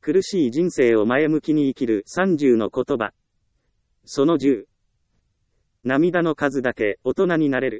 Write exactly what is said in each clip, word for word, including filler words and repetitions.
苦しい人生を前向きに生きるさんじゅうの言葉。そのじゅう。涙の数だけ大人になれる。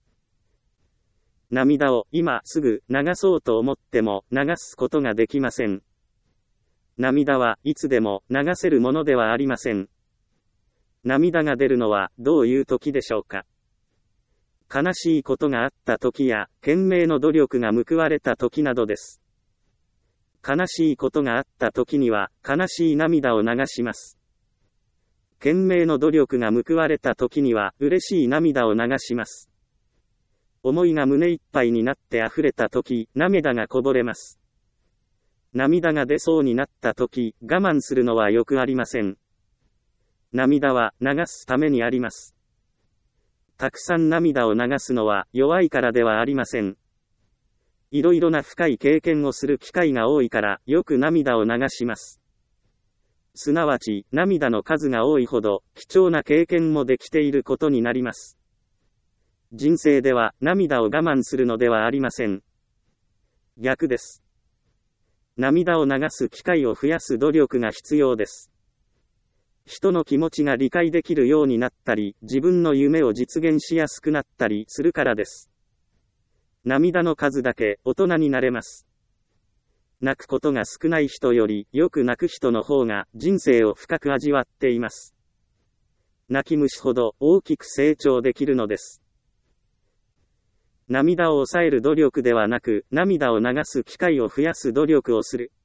涙を今すぐ流そうと思っても流すことができません。涙はいつでも流せるものではありません。涙が出るのはどういう時でしょうか。悲しいことがあった時や、懸命の努力が報われた時などです。悲しいことがあった時には、悲しい涙を流します。懸命の努力が報われた時には、嬉しい涙を流します。思いが胸いっぱいになって溢れた時、涙がこぼれます。涙が出そうになった時、我慢するのはよくありません。涙は流すためにあります。たくさん涙を流すのは弱いからではありません。いろいろな深い経験をする機会が多いからよく涙を流します。すなわち涙の数が多いほど貴重な経験もできていることになります。人生では涙を我慢するのではありません。逆です。涙を流す機会を増やす努力が必要です。人の気持ちが理解できるようになったり、自分の夢を実現しやすくなったりするからです。涙の数だけ大人になれます。泣くことが少ない人よりよく泣く人の方が人生を深く味わっています。泣き虫ほど大きく成長できるのです。涙を抑える努力ではなく、涙を流す機会を増やす努力をする。